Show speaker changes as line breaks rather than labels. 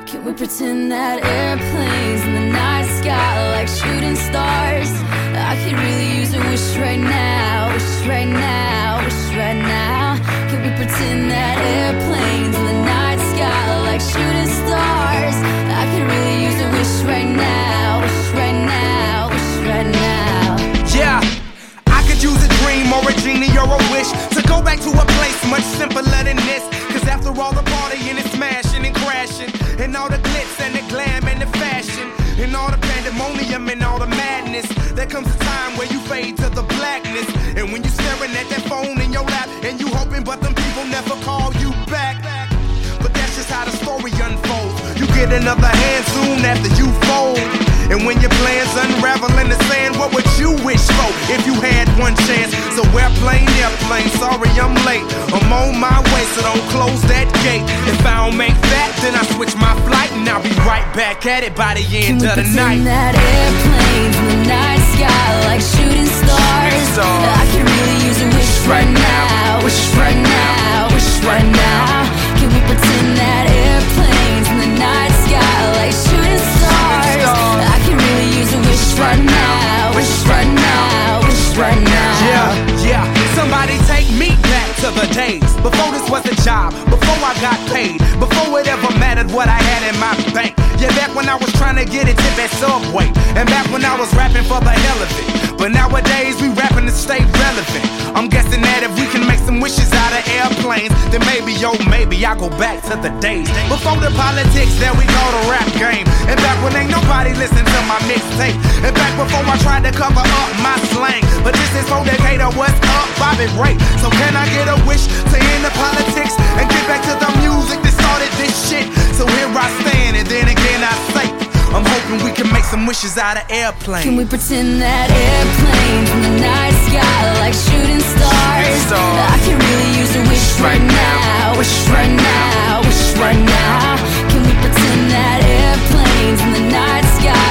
Can we pretend that airplanes in the night sky like shooting stars? I could really use a wish right now, wish right now, wish right now. Can we pretend that airplanes in the night sky like shooting stars? I could really use a wish right now, wish right now, wish right now.
Yeah, I could use a dream or a genie or a wish to go back to a place much simpler than this. Cause after all the partying and smashing and crashing, and all the glitz and the glam and the fashion, and all the pandemonium and all the madness, there comes a time where you fade to the blackness. And when you're staring at that phone in your lap, and you hoping but them people never call you back. But that's just how the story unfolds. You get another hand soon after you fold. And when your plans unravel in the sand, what would you wish for if you had one chance? So airplane, sorry I'm late. I'm on my way, so don't close that gate. If I don't make that, then I switch my flight, and I'll be right back at it by the end of the night.
Can we pretend that airplanes in the night sky like shooting stars? I could really use a wish right now, wish right now, wish right now. Can we pretend that airplanes in the night sky like shooting stars? I could really use a wish right now, wish right now, wish right now.
Yeah, somebody take me back to the days before this was a job, before I got paid, before it ever mattered what I had in my bank. Yeah, back when I was trying to get a tip at Subway, and back when I was rapping for the hell of it. But nowadays we rapping to stay relevant. I'm guessing that if we can make some wishes out of airplanes, then maybe, oh maybe I'll go back to the days before the politics that we call the rap game. And back when ain't nobody listen to my mixtape. And back before I tried to cover up my slang. But this is for Decatur, what's up, Bobby Ray? So can I get a wish to end the politics and get back to the music that started this shit? So here I stand, and then again I say, I'm hoping we can make some wishes out of airplanes.
Can we pretend that airplanes in the night sky like shooting stars? I can really use a wish right now, wish right now, wish right now. Can we pretend that airplanes in the night sky